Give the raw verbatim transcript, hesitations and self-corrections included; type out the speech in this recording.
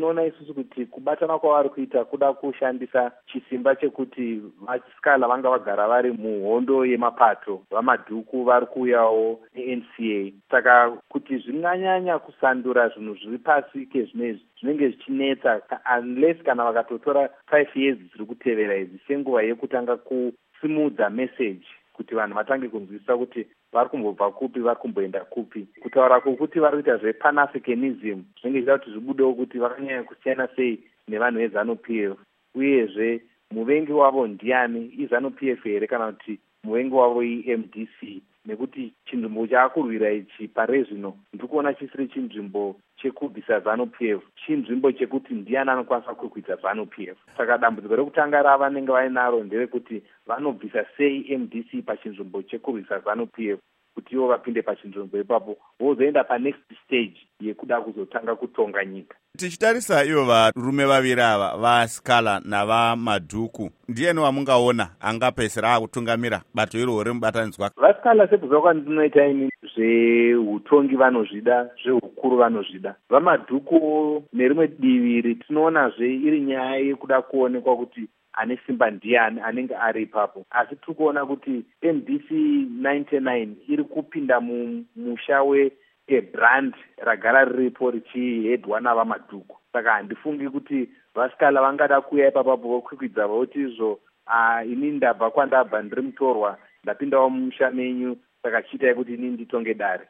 tinoona isusu kuti kubatana kwavari kuita kuda kushandisa chisimba chekuti vasikala vanga vagara vari muhondo yemapato, vamadhuku vari kuuyawo ne-N C A. Saka kuti zvinganyanya kusandura zvinhu zviri pasi kezvinezvi zvinenge zvichinetsa unless kana vakatotora five years dziri kutevera idzi senguva yekutanga kusimudza message kuti vanhu vatange kunzwisisa kuti vari kumbobva kupi, vari kumboenda kupi. Kutaura kwokuti vari kuita zve-Pan-Africanism zvinenge zvichida kuti zvibudewo kuti vakanyanya kusiyana sei nevanhu veZANU-P F. Uyezve muvengi wavo ndiani, iZANU-P F here kana kuti muvengi wavo i-M D C? Nekuti chinzvimbo chaakurwira ichi pare zvino ndikuona chisiri chinzvimbo chekubvisa ZANU-P F, chinzvimbo chekuti ndiani anokwanisa kukwidza ZANU-P F. Saka dambudziko rekutanga ravanenge vainaro nderekuti vanobvisa sei M D C pachinzvimbo chekurwisa ZANU-P F kuti ivo vapinde pachinzvimbo ipapo vozoenda panext stage yekuda kuzotanga kutonga nyika. Tichitarisa ivo varume vaviri ava vaSikala navaMadhuku, ndiani wamungaona angapedzisira akutungamira bato iroro remubatanidzwa? VaSikala sekubva kwandinoita ini zveutongi vanozvida, zveukuru vanozvida. VaMadhuku nerimwe divi tinoonazve iri nyaya yekuda kuonekwa kuti ane simba ndiani anenge ari ipapo. Asi tiri kuona kuti M D C ninety-nine iri kupinda mumusha weBrand ragara riripo richihedwa navaMadhuku. Saka handifungi kuti vaSikala vangada kuuya ipapapo vokwikwidza voti izvo uh, ini ndabva kwandabva ndiri mutorwa ndapindawo mumusha menyu saka chiitai kuti ini nditonge dare.